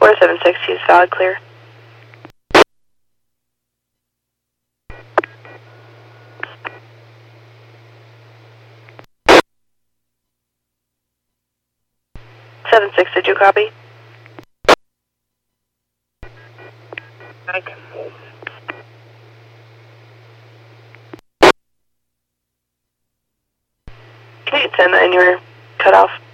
476, use valid clear. Seven six, did you copy? Okay. Okay, 10, and you're cut off.